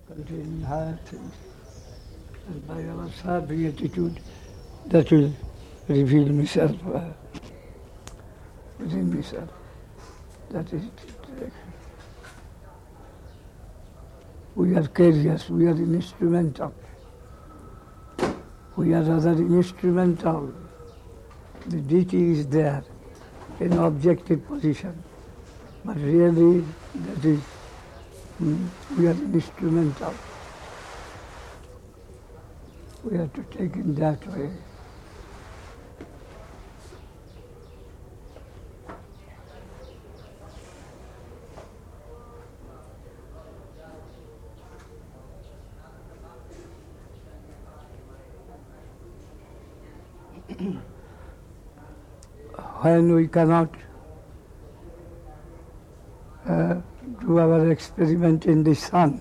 containing higher things. And by our serving attitude, that will reveal myself within myself. That is it. We are carriers, we are instrumental. We are rather instrumental. The deity is there in objective position. But really, that is, we are instrumental. We have to take it that way. When we cannot do our experiment in the sun,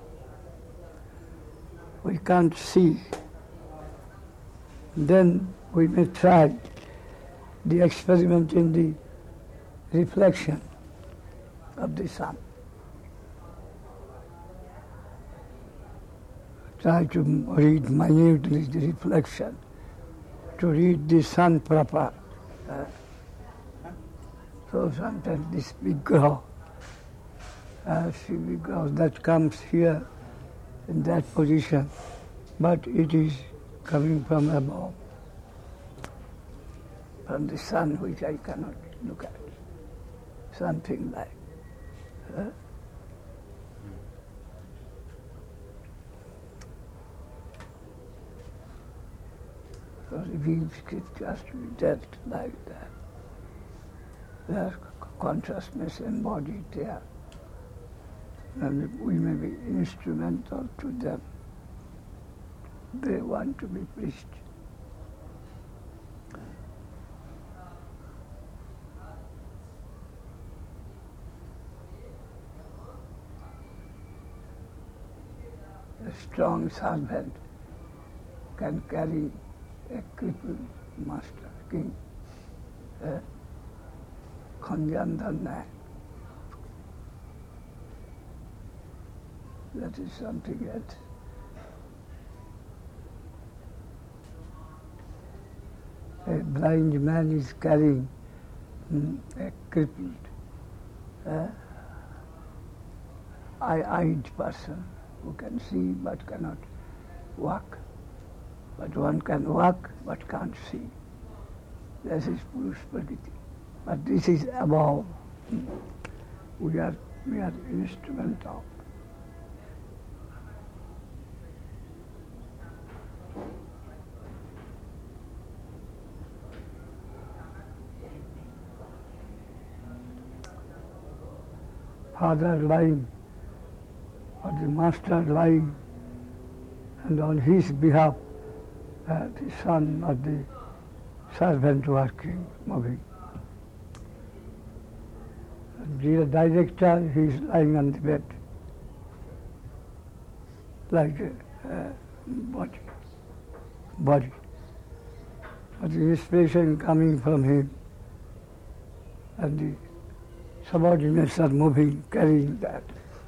we can't see, then we may try the experiment in the reflection of the sun. Try to read minutely the reflection, to read the sun proper. So sometimes this big glow, that comes here in that position, but it is coming from above, from the sun which I cannot look at. Something like. So revealed scriptures to be dealt like that. Their consciousness embodied there. And we may be instrumental to them. They want to be preached. A strong servant can carry a crippled master, king, Khanjandana. That is something else. A blind man is carrying a crippled, eye-eyed person who can see but cannot walk. But one can walk but can't see. This is Purush Prakriti. But this is above. We are instrumental. Father lying, or the master lying, and on his behalf the son or the servant working, moving. The director, he is lying on the bed, like a body. But the inspiration coming from him, and the subordinates are moving, carrying that.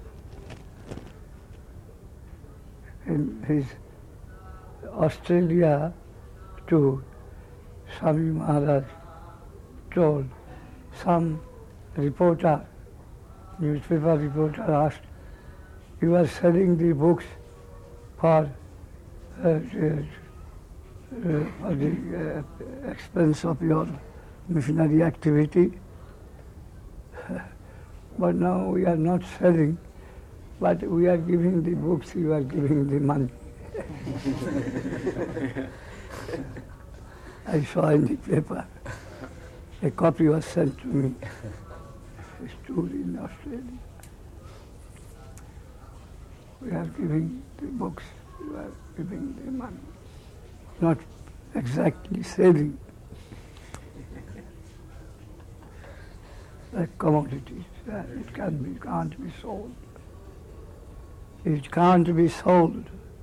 In his Australia tour, Swami Maharaj told some reporter, newspaper reporter asked, "You are selling the books for the expense of your missionary activity?" But now we are not selling, but we are giving the books, you are giving the money. I saw in the paper, a copy was sent to me, a tour in Australia. We are giving the books, you are giving the money. Not exactly selling. Like commodities, it can't be sold. It can't be sold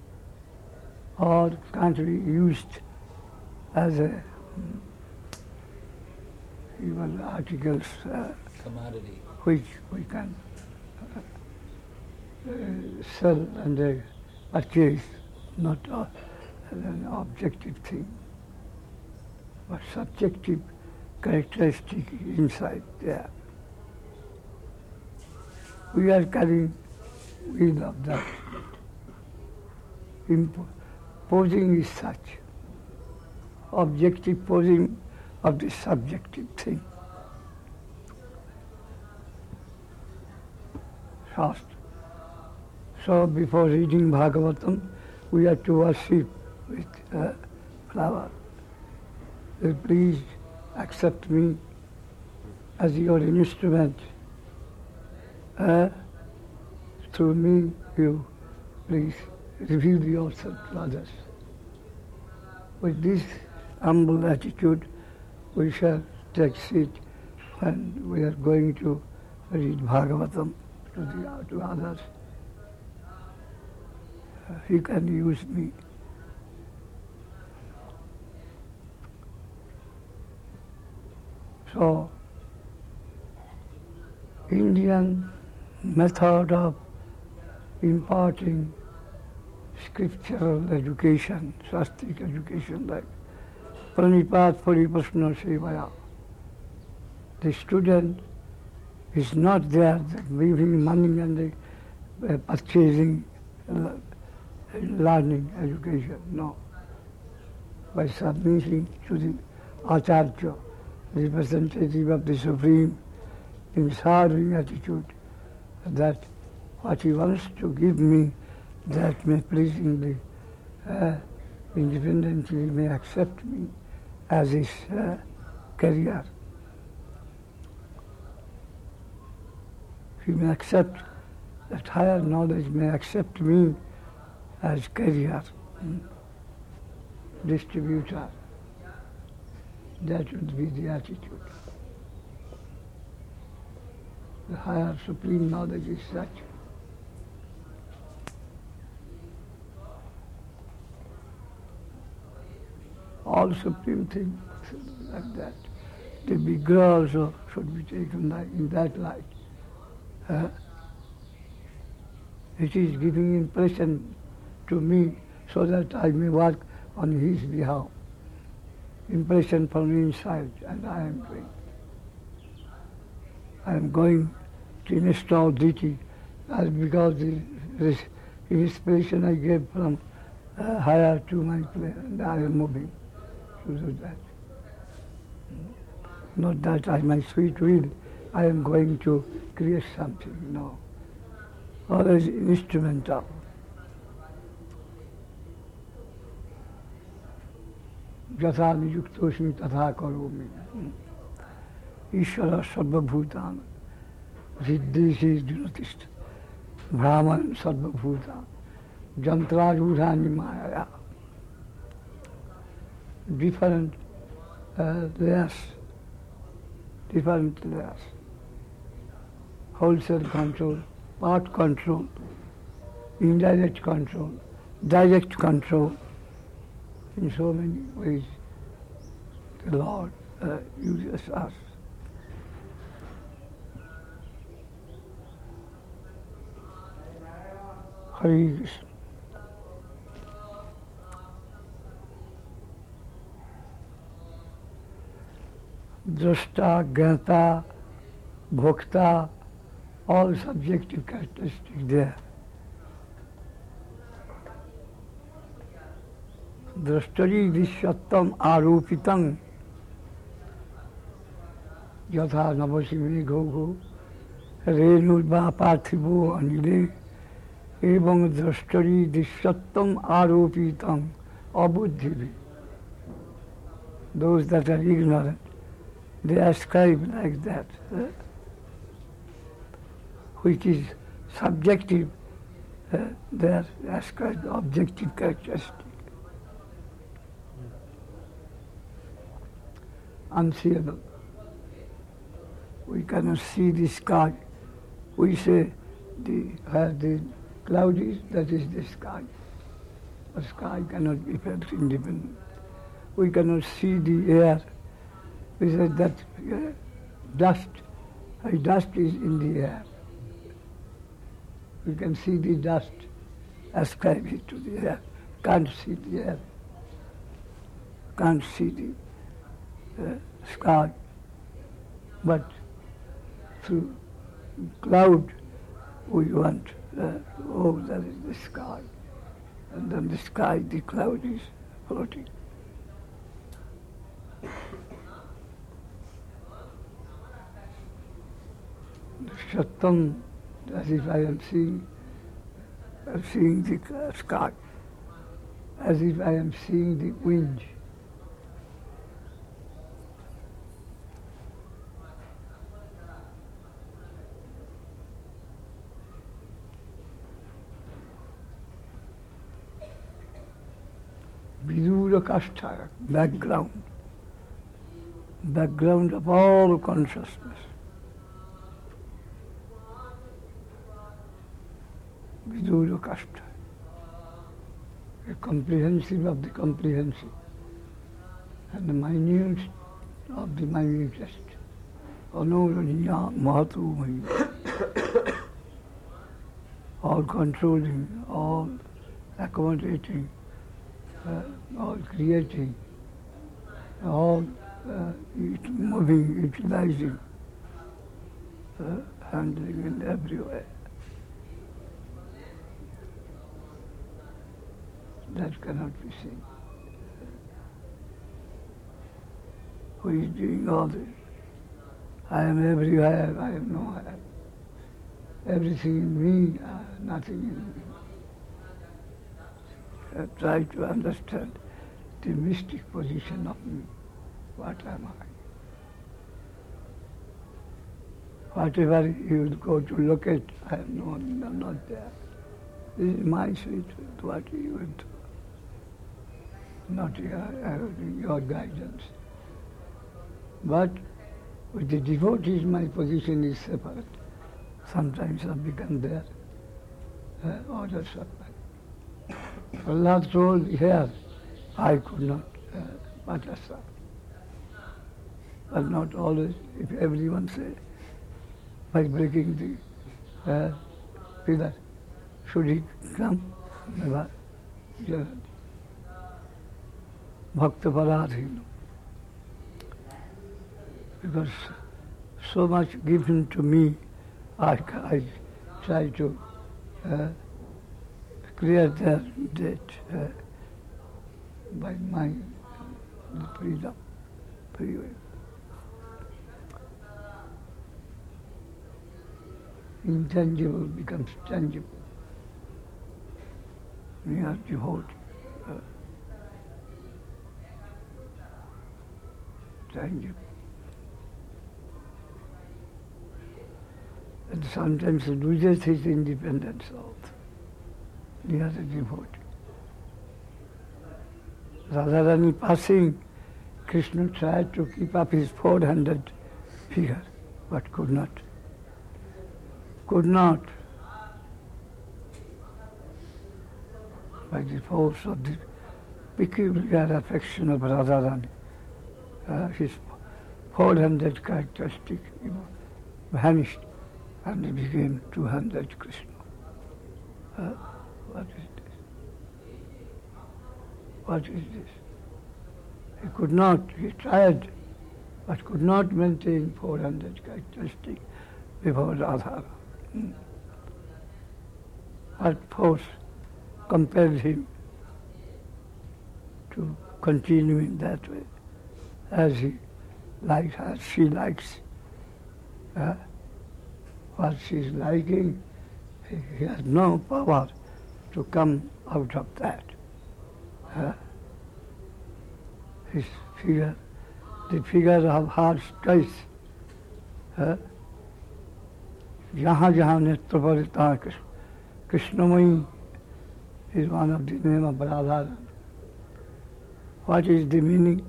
or can't be used as a even articles commodity which we can sell and they purchase, not an objective thing, but subjective characteristic inside there. We are carrying wheel of that. Posing is such. Objective posing of the subjective thing. Shastra. So before reading Bhagavatam, we have to worship with flower. Please accept me as your instrument. Through me, you please reveal yourself to others. With this humble attitude, we shall take seat and we are going to read Bhagavatam to others. He can use me. So, Indian method of imparting scriptural education, Shastric education, like Pranipat Pariprashna Sevaya. The student is not there giving money and purchasing, learning education, no. By submitting to the Acharya, representative of the Supreme, in serving attitude, that what he wants to give me, that may pleasingly, independently may accept me as his career. He may accept that higher knowledge may accept me as career, distributor. That would be the attitude. The higher supreme knowledge is such. All supreme things like that. The Vigraha also should be taken in that light. It is giving impression to me so that I may work on his behalf. Impression from inside, and I am doing. I am going to install deity because the inspiration I gave from higher to my place, and I am moving to do that. Not that I my sweet will, I am going to create something, no. Always instrumental. Jatha niyuktosmi tatha karomi. Ishvara sarvabhutan. Siddhi dunatist. Brahman sarvabhutan. Jantrajudhani maya. Different layers. Wholesale control, part control, indirect control, direct control. In so many ways, the Lord uses us. Hare Krishna. Drashta, Gnata, Bhokta, all subjective characteristics there. Drashtari Vishyattam Arupitam Yatha Navasime Gogo Renulva Parthivo Anile Ebang Drashtari Vishyattam Arupitam Abuddhivi. Those that are ignorant, they ascribe like that, which is subjective, they are ascribed objective characteristic. Unseeable. We cannot see the sky. We say where the cloud is, that is the sky. The sky cannot be felt independent. We cannot see the air. We say that dust is in the air. We can see the dust, ascribe it to the air. Can't see the air. Can't see the sky. But through cloud, we want, oh, that is the sky. And then the sky, the cloud is floating. Shattam, as if I am seeing the sky, as if I am seeing the wind. Vidura Kashtha, background of all consciousness. Vidura Kashtha, a comprehensive of the comprehensive, and the minute of the minutest. Anuraniya Mahatu Mahi, all controlling, all accommodating, all creating, all moving, utilizing, handling in every way. That cannot be seen. Who is doing all this? I am everywhere, I am nowhere. Everything in me, nothing in me. Try to understand the mystic position of me. What am I? Whatever you go to look at, I am no, I'm not there. This is my sweet, what you went through. Not your guidance. But with the devotees, my position is separate. Sometimes I become there, others are. Allah told here, I could not understand. But not always, if everyone say, by breaking the pillar, should he come? Never. Bhakta Paradhina. Because so much given to me, I try to clear that by my freedom, free will. Intangible becomes tangible. We have to hold tangible. And sometimes it loses his independence also. He has a devotee. Radharani passing, Krishna tried to keep up his 400 figure, but could not. Could not. By the force of the peculiar affection of Radharani, his 400 characteristic, vanished, and he became 200 Krishna. What is this? What is this? He could not, he tried, but could not maintain 400 characteristics before Radha. What force compelled him to continue in that way, as he likes, as she likes. What she is liking, he has no power to come out of that. His figure, the figure of her choice, जहाँ जहाँ नेत्र पड़े तहाँ Krishnamai is one of the name of Radha. What is the meaning?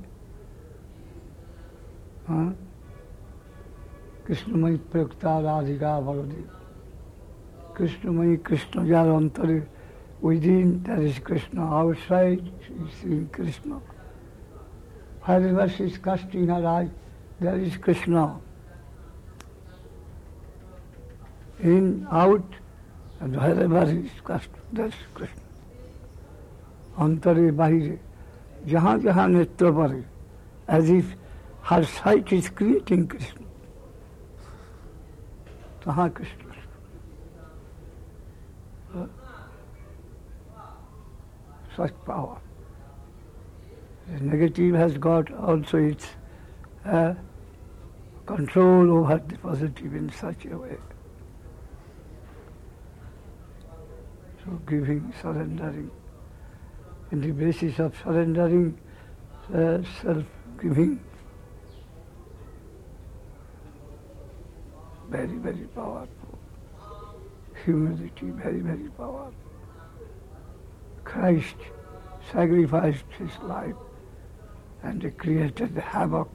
Krishnamai prakta radhika bhavati. Krishnamai, Krishna jara within there is Krishna, outside she is seeing Krishna. Wherever she is casting her eye, there is Krishna. In, out, And wherever he is Krishna, that's Krishna. Antare bahire, jahan jahan netra pare, as if her sight is creating Krishna. Tahan Krishna. Such power. The negative has got also its control over the positive in such a way. So giving, surrendering. In the basis of surrendering, self-giving, very, very powerful. Humility, very, very powerful. Christ sacrificed his life and created havoc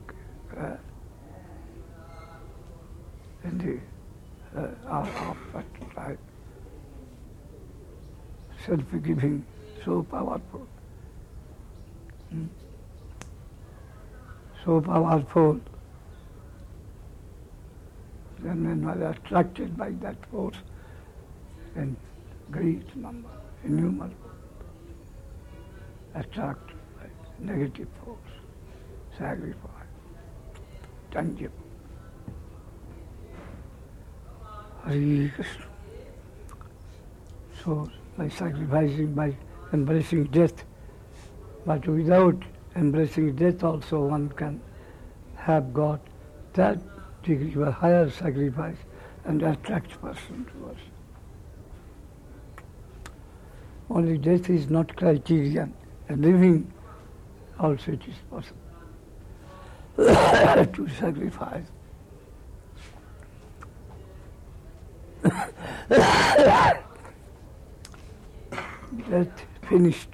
in the of that life. Self-giving, so powerful. So powerful. Then men were attracted by that force in great number, innumerable. Attracted by negative force, sacrifice, tangible. Hare Krishna. So by sacrificing, by embracing death, but without embracing death also one can have got that degree of higher sacrifice and attract person towards. Only death is not criterion. And living also it is possible to sacrifice. Death finished.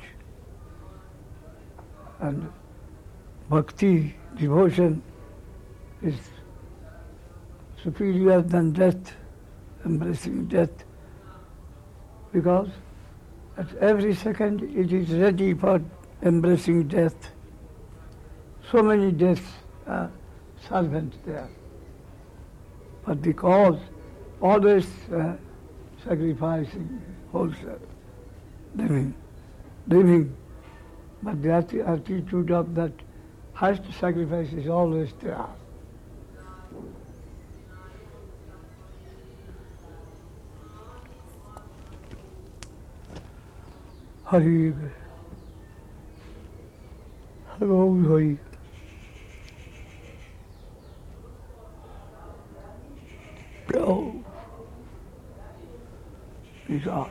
And bhakti, devotion, is superior than death, embracing death, because at every second it is ready for embracing death. So many deaths are servant there. But because always sacrificing wholesale, living. But the attitude of that highest sacrifice is always there. Hare Hello, Hare. Oh, these are.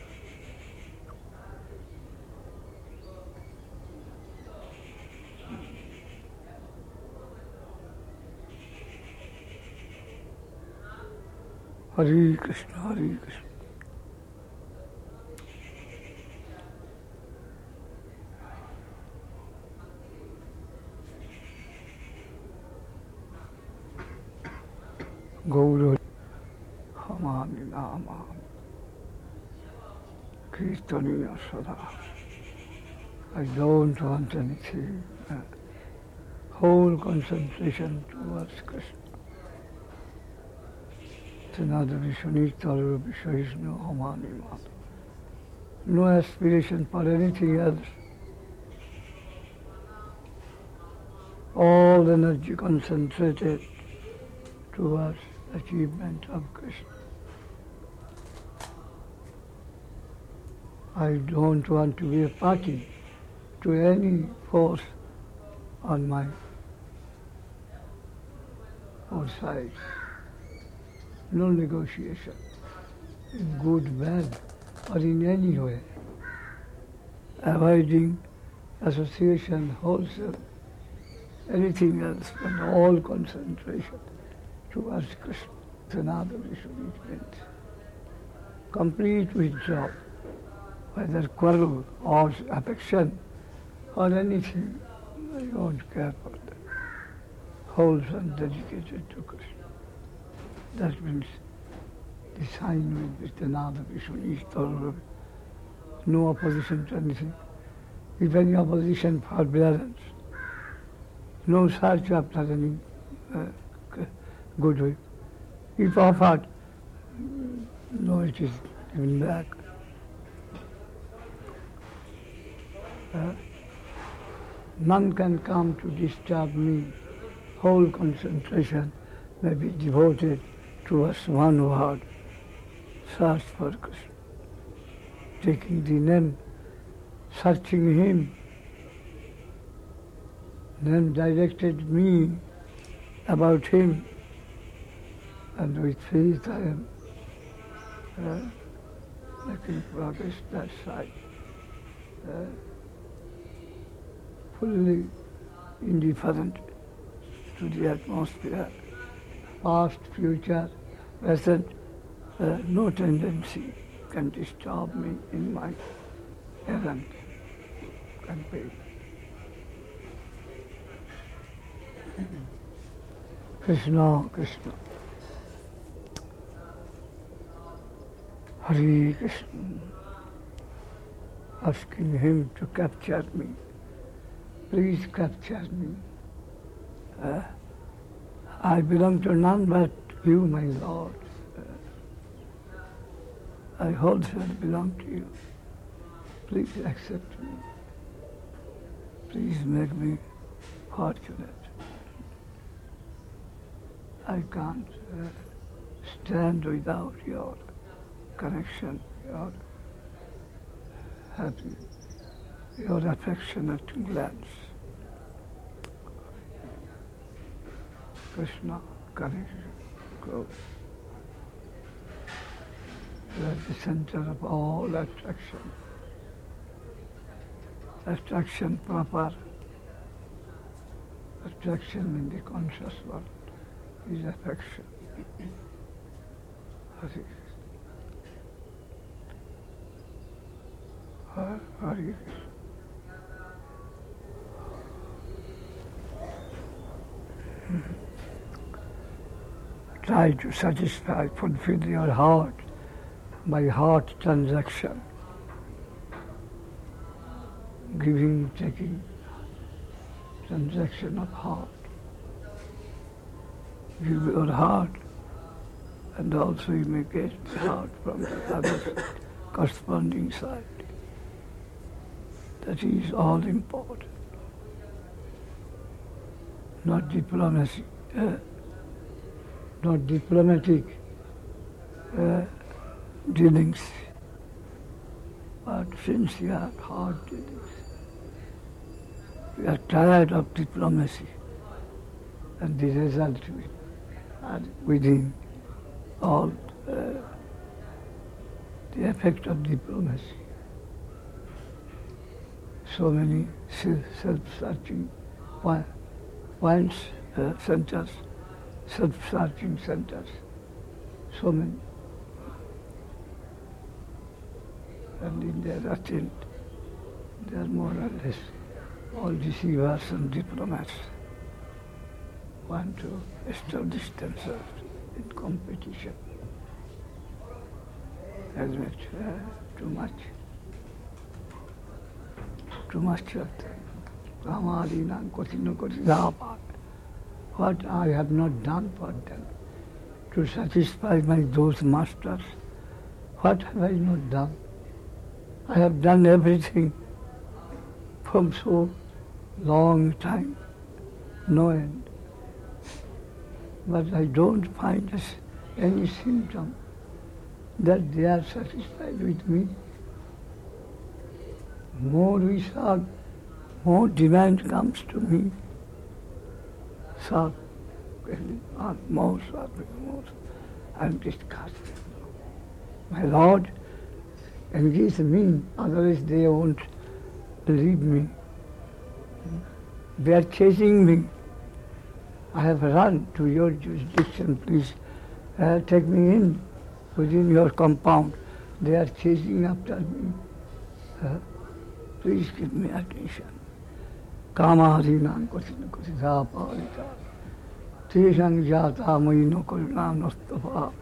Hare Krishna, Hare Krishna. Gaura Hamani Nama Kirtaniya Sada. I don't want anything. Whole concentration towards Krishna. Tanada Vishwanitara Vishwishnu Hamani Mata. No aspiration for anything else. All energy concentrated towards achievement of Krishna. I don't want to be a party to any force on my both sides. No negotiation, in good, bad, or in any way. Avoiding association, wholesale, anything else, and all concentration towards Krishna. Another issue means complete withdrawal, whether quarrel or affection or anything. I don't care for that. Wholesome, dedicated to Krishna. That means the sign with another issue, no opposition to anything. If any opposition for balance, no search after any goodwill. If offered, no, it is given back. None can come to disturb me. Whole concentration may be devoted towards one word, search for Krishna. Taking the name, searching him, then directed me about him, and with faith I am making progress that side. Fully indifferent to the atmosphere, past, future, present, no tendency can disturb me in my errand campaign. Krishna, Krishna. Hare Krishna. Asking him to capture me. Please capture me. I belong to none but you, my Lord. I also belong to you. Please accept me. Please make me fortunate. I can't stand without your connection, your happy, your affectionate glance. Krishna, courage, go. You are the center of all attraction. Attraction proper, attraction in the conscious world is affection. Hare Hare. Try to satisfy, fulfill your heart by heart transaction. Giving, taking, transaction of heart. Give your heart, and also you may get the heart from the other corresponding side. That is all important. Not diplomacy, not diplomatic dealings, but sincere heart dealings. We are tired of diplomacy, and the result are within all the effect of diplomacy. So many self-searching points, centers, self-searching centers, so many. And in their attempt, they are more or less all deceivers and diplomats want to establish themselves in competition. Admit too much of them. What I have not done for them to satisfy those masters, what have I not done? I have done everything from so long time, no end. But I don't find any symptom that they are satisfied with me. More we serve, more demand comes to me. Serve, more serving, more. I'm disgusted. My Lord, engage me, otherwise they won't believe me. They are chasing me. I have run to your jurisdiction, please take me in within your compound. They are chasing after me. Please give me attention. Kamaharinan kotina kotita parita. Teshang jata maino koruna nostafa.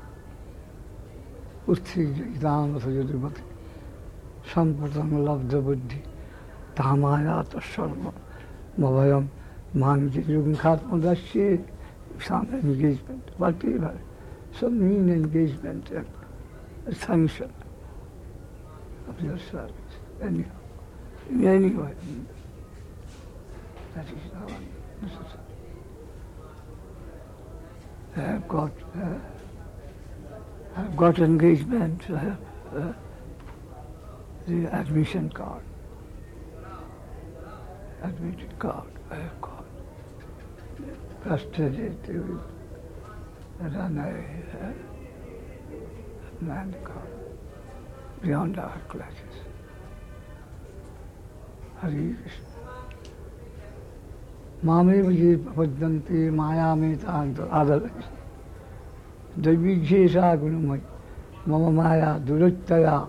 Uthi jaitam sajudibhati. Sampatam labdha buddhi. Tamayata sarva. Mavayam manji yugnkhat madasya. Some engagement, whatever. Some mean engagement and sanction. your service. Anyhow, in any way, that is not necessary. I've got engagement, the admission card. Admission card, I have got. Prestigiative, and I land card beyond our classes. Hare Krishna. Mame vaje papadyanti maya me tanto adal. Devijesa gunamai mama maya duruttaya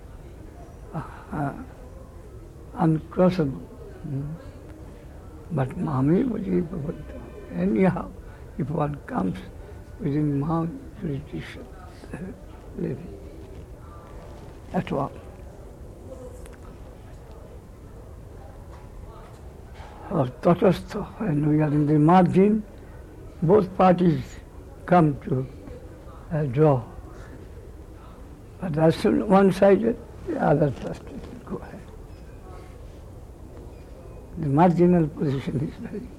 uncrossable. But mame vaje papadyanti. Anyhow, if one comes within my jurisdiction, living at all. Or Tatastha, when we are in the margin, both parties come to a draw. But as soon one-sided, the other trusted go ahead. The marginal position is very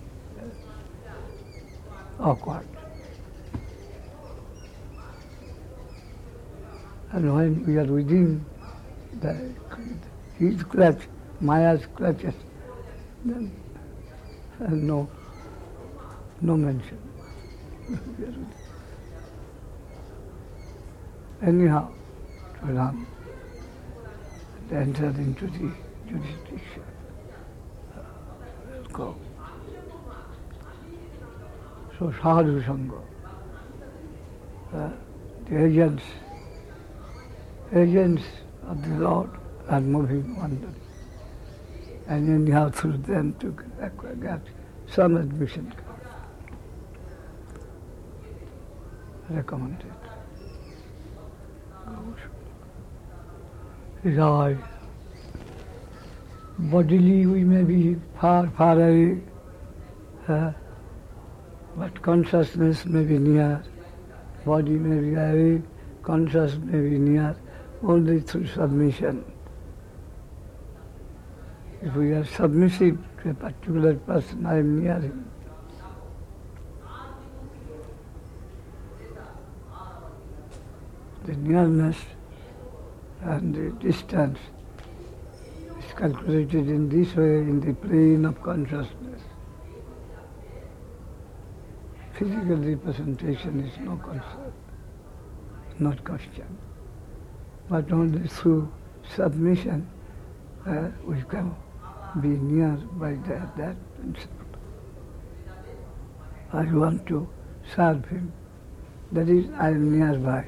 awkward. And when we are within his clutch, Maya's clutches, then no mention. Anyhow, Ram entered into the jurisdiction. We'll go. So Sadhu Sangha, the agents of the Lord are moving wonders. And anyhow through them to get some admission card. Recommended. Joy. Bodily we may be far away, but consciousness may be near. Body may be away, consciousness may be near, only through submission. If we are submissive to a particular person, I am near him. The nearness and the distance is calculated in this way in the plane of consciousness. Physical representation is no concern, not question. But only through submission we can be near by that principle. I want to serve him. That is, I am nearby.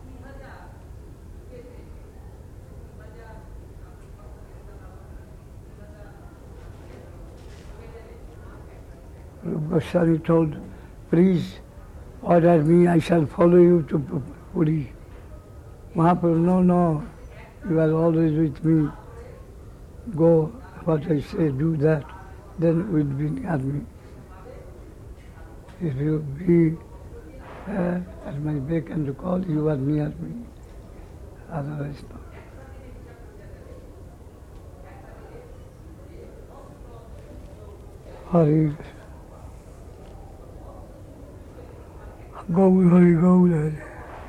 Goswami told, please order me, I shall follow you to Puri. Mahaprabhu, no, you are always with me. Go, what I say, do that, then it will be near me. If you be at my beck and call, you are near me. Otherwise, no. Hare Go, Hare, go, Hare.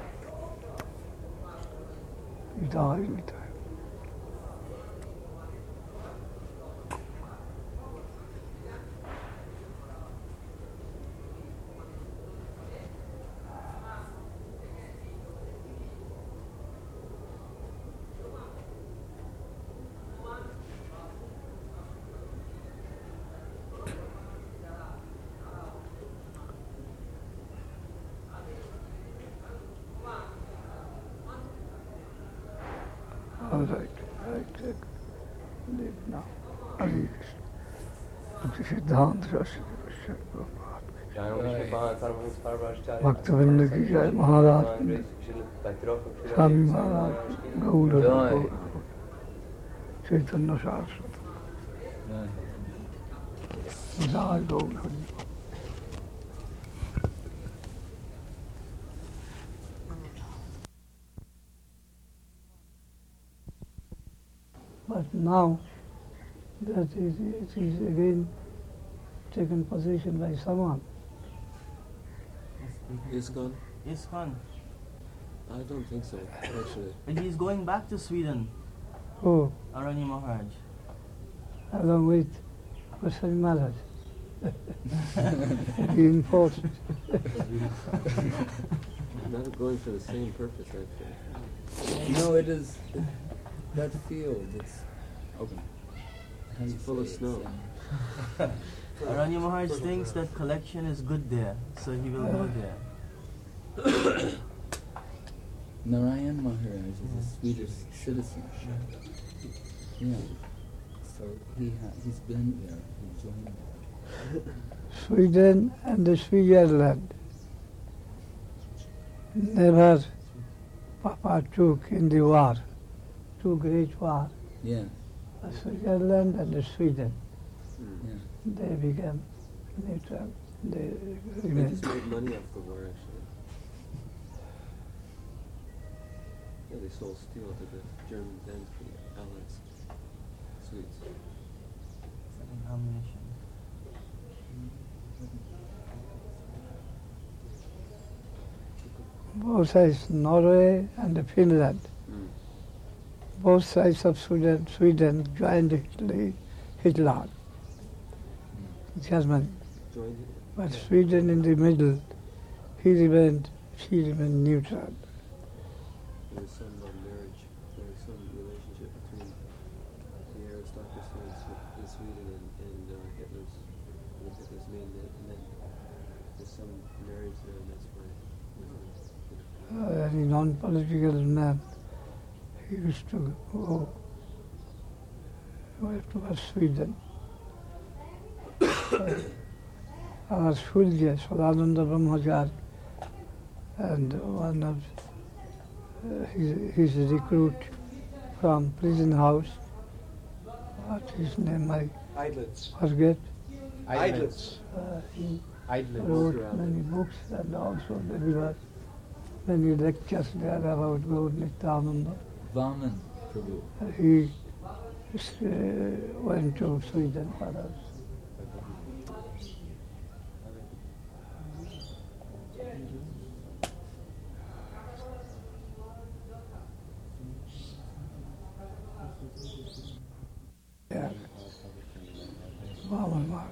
Nitai. All right, live now. Hare Krishna. Siddhanta Rasa Bhaktivinoda ki jai, Maharaj ki jai, Swami Maharaj, Gaura, Chaitanya Saraswati. Jai Gaura. But now that it is again taken possession by someone. ISKCON? ISKCON. I don't think so, actually. But he's going back to Sweden, Oh, Aranya Maharaj. along with Goswami Maharaj. Reinforced. Not going for the same purpose, actually. No, it is that field. It's open. It's full of snow. Aranya Maharaj thinks that collection is good there, so he will go there. Narayan Maharaj is a Swedish citizen. Yeah. So he's been there. He joined there. Sweden and the Switzerland never partook in the war, two great wars, Yeah. the Switzerland and the Sweden. Mm. Yeah. They became neutral. They They remained. just made money off the war, actually. Yeah, they sold steel to the Germans and the Allies. Swedes. Selling ammunition. Both sides, Norway and Finland, Mm. both sides of Sweden joined Hitler, Germany. Joined it. But Sweden in the middle, she remained neutral. There was some marriage, there was some relationship between the aristocracy in Sweden and Hitler's main, and then there's some marriage there, and that's why. A very non-political man. He used to go towards Sweden. Our Surya, Sadananda Brahmacharya, and one of his recruit from prison house, what his name I Idlets. forget, Idlets. he Idlets. wrote many books and also delivered many lectures there about Gaur Nityananda. Vaman Prabhu. He went to Sweden for us. Yeah. Vaman Maharaj.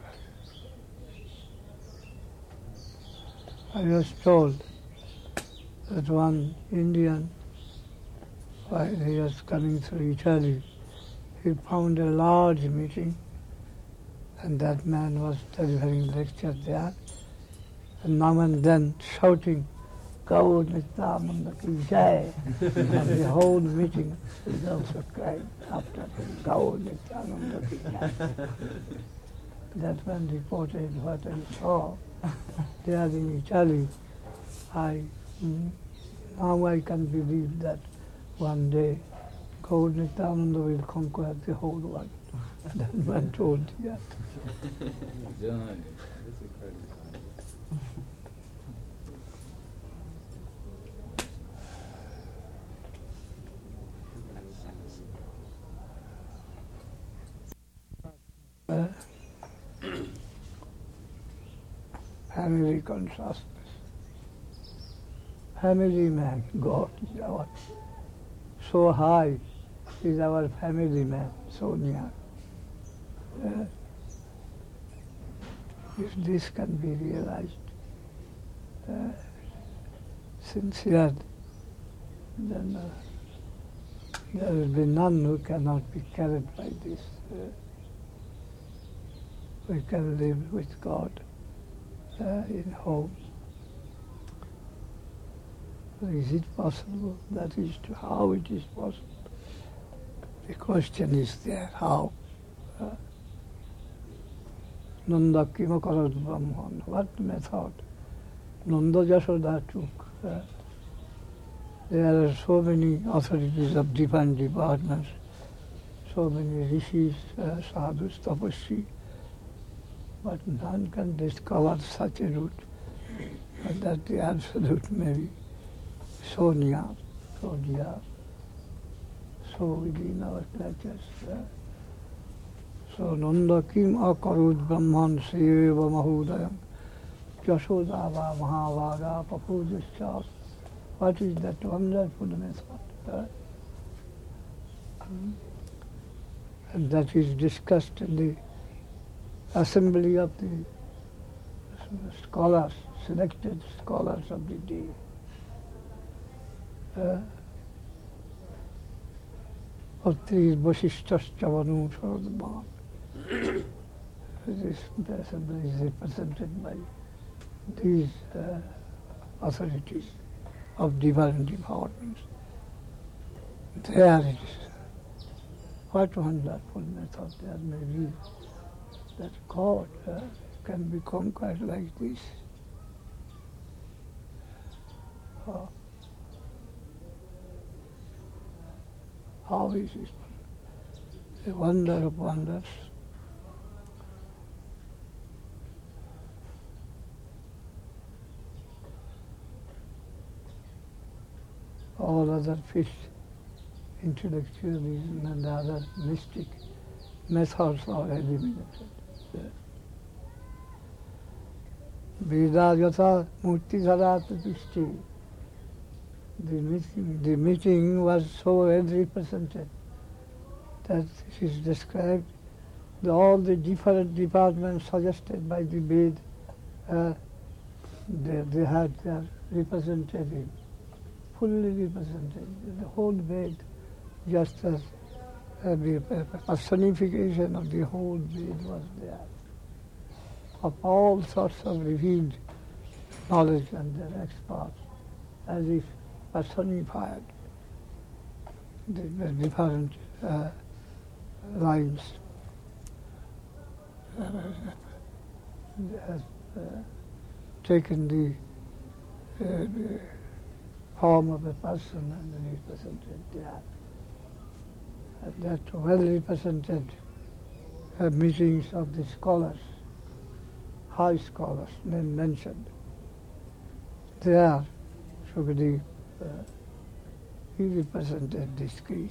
I was told that one Indian, while he was coming through Italy, he found a large meeting, and that man was delivering lecture there, and now and then shouting, Gaur Nityananda ki jai, and the whole meeting is also crying after Gaur Nityananda ki jai. That man reported what I saw there in Italy. Now I can believe that one day Gaur Nityananda will conquer the whole world. That man told that. Done. That's incredible. Family consciousness. Family man, God is our, so high is our family man, so near. If this can be realized, sincere, then there will be none who cannot be carried by this. We can live with God in home. Is it possible? That is how it is possible. The question is there, how? Nanda Kimakarat Brahman, what method? Nanda Jashoda took. There are so many authorities of different departments, so many rishis, sadhus, tapasvi, but none can discover such a route, and that the absolute may be so near, also within our pledges. So Nanda kim akarud brahman seva mahudayam Yashodava Mahavaga Papudishas. What is that wonderful method? And that is discussed in the assembly of the scholars, selected scholars of the day. Atri Vasishtaschavanu Sardhaman. This assembly is represented by these authorities of different departments. There it is. What wonderful method there may be that God can be conquered like this. How is it? A wonder of wonders. All other fish, intellectualism and other mystic methods are eliminated. Veda yatha murti dharatapishti. The meeting was so well represented that it is described all the different departments suggested by the Ved, they had their representative, fully represented. The whole Ved, just as a personification of the whole Ved was there, of all sorts of revealed knowledge and their experts, as if personified the different lines. Has taken the form of a person and represented that. And that well represented meetings of the scholars, high scholars mentioned. There, Shukadev, he represented this case.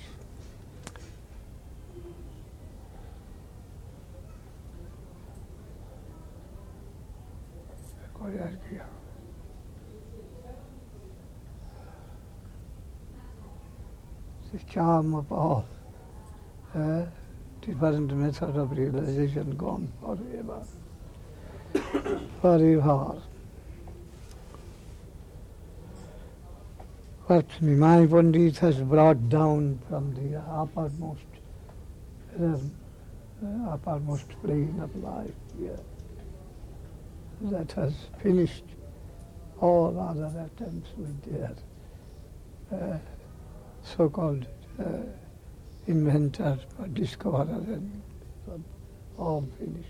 The charm of all different method of realization gone forever. Forever. What Nimai Pandit has brought down from the uppermost plane of life here, that has finished all other attempts with their so-called inventors or discoverers, and all finished.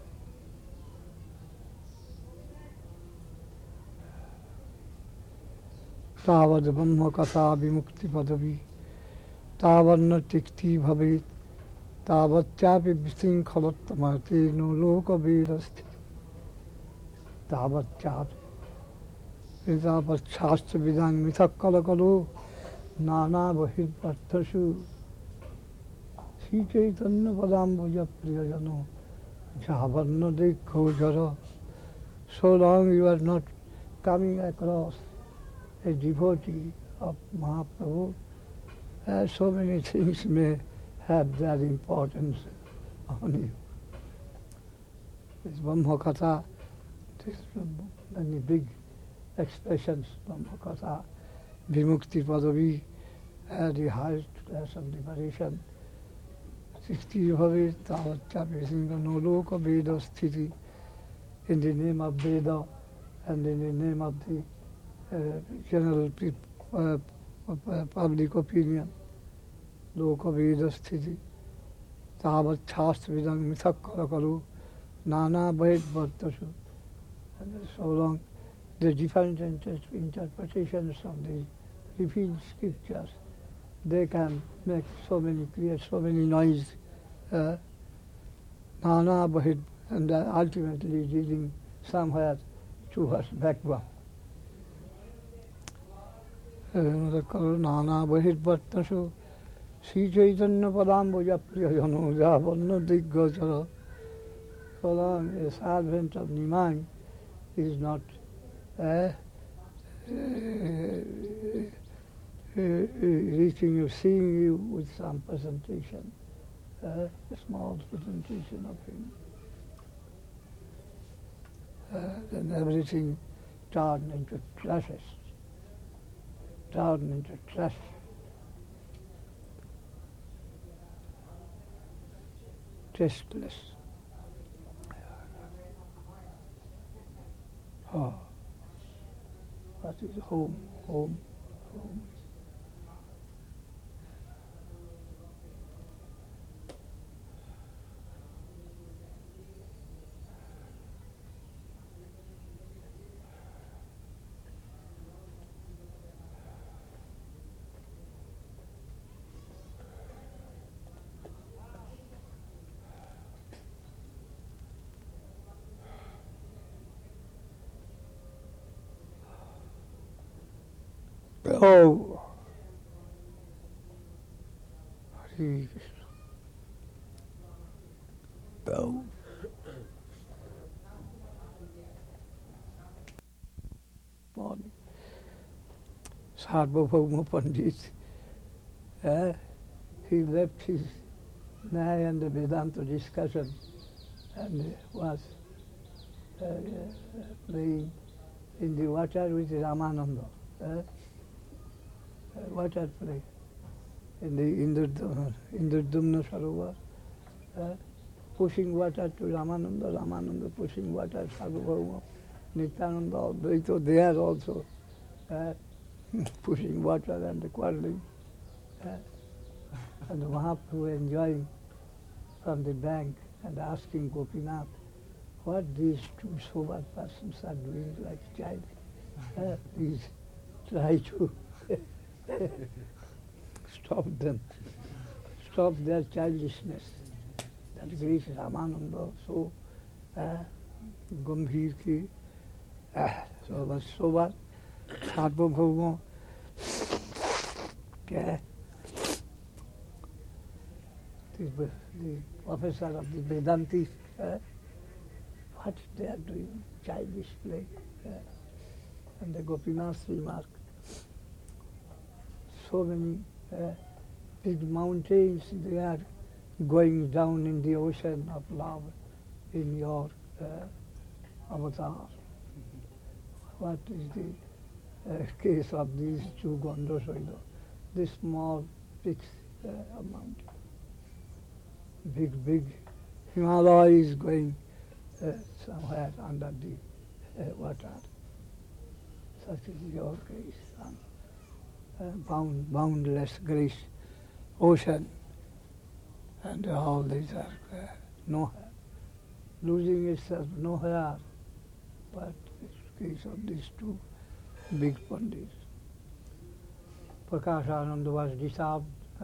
Tavad Brahma Katha Vimukti Padavi Tavanna Tikti Bhavit Tavatyapi Vistinkhalattamati No Loka Vedasti Tavatyapi Tavat Shastra Vidang Mithakkalakalu Nana Bahirpathashu Sri Chaitanya Padambuja Priyajano Javanna Dekho Jara. So long you are not coming across a devotee of Mahaprabhu, so many things may have their importance on you. This Brahmakatha, this many big expressions, Brahmakatha, Vimukti Padavi, the highest class of liberation, 60 Bhavi, Tavatyapi Singha No Loka Veda Sthiti, in the name of Veda and in the name of the general public opinion, Loka Veda Sthiti, Tavat Shastra Vidang Mithakkalakalu, Nana Bhaid Bhartashu. And so long the different interpretations of the revealed scriptures, they can make create so many noise, Nana Bhaid, and ultimately leading somewhere towards backward. Nana Bahirvartashu, Shri Chaitanya পদাম্বুজা প্রিয়জন যাবন্ন দিগ্গজর so long a servant of Nimai is not reaching you, seeing you with some presentation, a small presentation of him, then everything turned into trashes, turned into trash. Tasteless. Oh, what is home, home, home? Oh, Hare Krishna. Oh. Morning. Sarvabhauma Pandit, he left his Nyaya and the Vedanta discussion and was playing in the water with Ramananda. Water play in the Indradumna Sarovar, pushing water to Ramananda, Ramananda pushing water to Sarvabhauma, Nityananda, Advaita there also pushing water and quarreling, and Mahaprabhu enjoying from the bank and asking Gopinath what these two sober persons are doing like child. Please try to stop them, stop their childishness. That great Ramananda, so Gambhir ki, so much sober, Sarvabhauma, the professor of the Vedanti, what they are doing, childish play. And the Gopinath remark, so many big mountains, they are going down in the ocean of love in your avatar. What is the case of these two Gondosoida? This small peaks of mountain. Big Himalaya is going somewhere under the water. Such is your grace, boundless grace, ocean, and all these are nowhere, losing itself nowhere, but the case of these two big Pandits. Prakashananda was dissolved.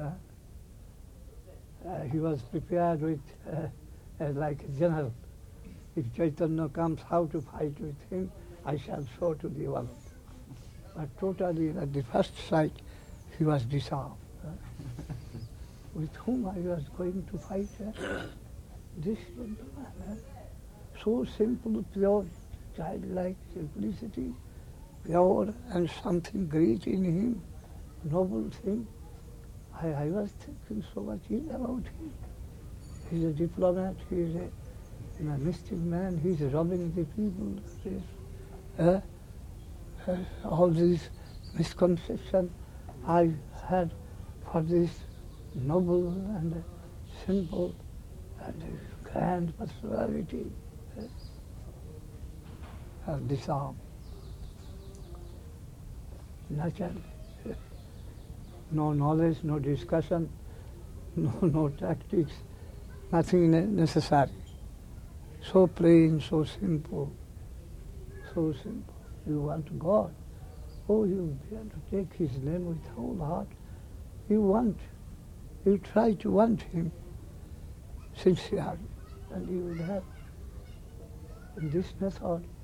He was prepared with, like a general. If Chaitanya comes, how to fight with him, I shall show to the world. But totally, at the first sight, he was dissolved. With whom I was going to fight? This gentleman, so simple, pure, childlike simplicity, pure and something great in him, noble thing. I was thinking so much about him. He's a diplomat, he's a mystic man, he's robbing the people. All these misconceptions I had for this noble and simple and grand personality have disarmed. Naturally. No knowledge, no discussion, no tactics, nothing necessary. So plain, so simple, so simple. You want God. Oh, you dare to take His name with whole heart. You try to want Him sincerely, and you will have. In this method,